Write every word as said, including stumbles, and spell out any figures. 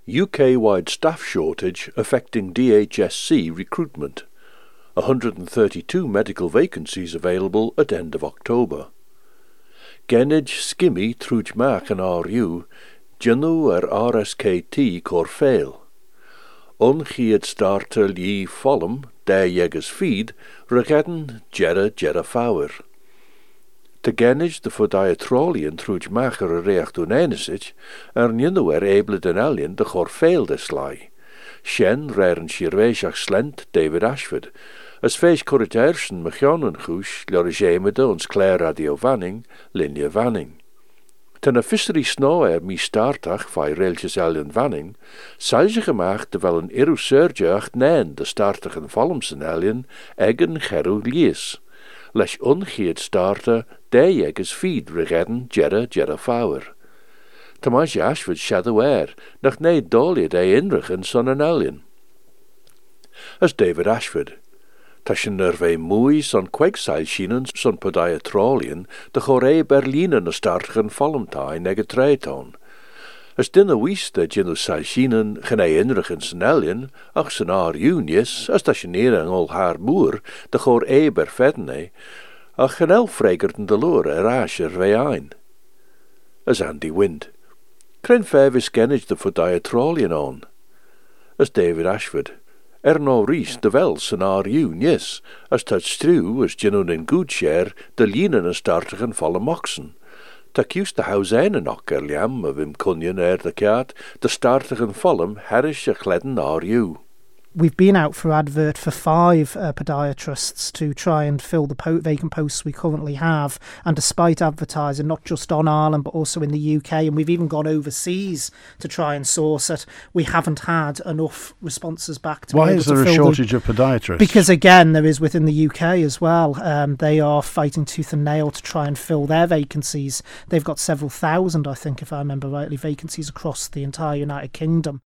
U K-wide staff shortage affecting D H S C recruitment. one hundred thirty-two medical vacancies available at end of October. Gennig skimmy trúj mach an R U, Janu er R S K T cor fail. Unchied starter li follum, der jeggers feed, regedden jera jera fower. Te gennig de fodiatrolian trúj mach er reacht unenisich, er njenu er able den alien de cor fail des lai. Shen raren shirweishach slent David Ashford, as feest corrigersen mechanen goes, lorigemede ons Claire Radio Vanning, Linie Vanning. Ten a fissery snow er mi startach vai railtjes alien Vanning, zei ze gemaakt terwijl een erusurgeacht nen de startigen valmsen alien, eggen geru lies. Les ongeet starter, de jeggers feed regedden jera jera fower. Thomas Ashford shadow air, nach nee dolie de inrigen son an alien. As David Ashford, Tashin er vei moei son kwekseilschienen son podiatrolian de choré Berlinen a startigen valmtai nege treitoon. As dinne wieste ginu seilschienen genei inrigen san alien, ach san ar unies, as tashineren ol haar moer de choré bervedne, ach genel fregerten de lore er asher vei ein. As Andy Wind. Cren fevis gennig de podiatrolian on. As David Ashford. Er no ries de wel san ar U, yes, as dat stru as genuen in good share de lienen a startigen valle moxen. Ta kius de houseinen ook er liam of im kunjen er de kaart, de startigen vallem herrish a gledden ar U. We've been out for advert for five uh, podiatrists to try and fill the po- vacant posts we currently have, and despite advertising not just on Ireland but also in the U K, and we've even gone overseas to try and source it, we haven't had enough responses back to Why be able is there to a fill shortage the... of podiatrists? Because again, there is within the U K as well. Um, they are fighting tooth and nail to try and fill their vacancies. They've got several thousand, I think, if I remember rightly, vacancies across the entire United Kingdom.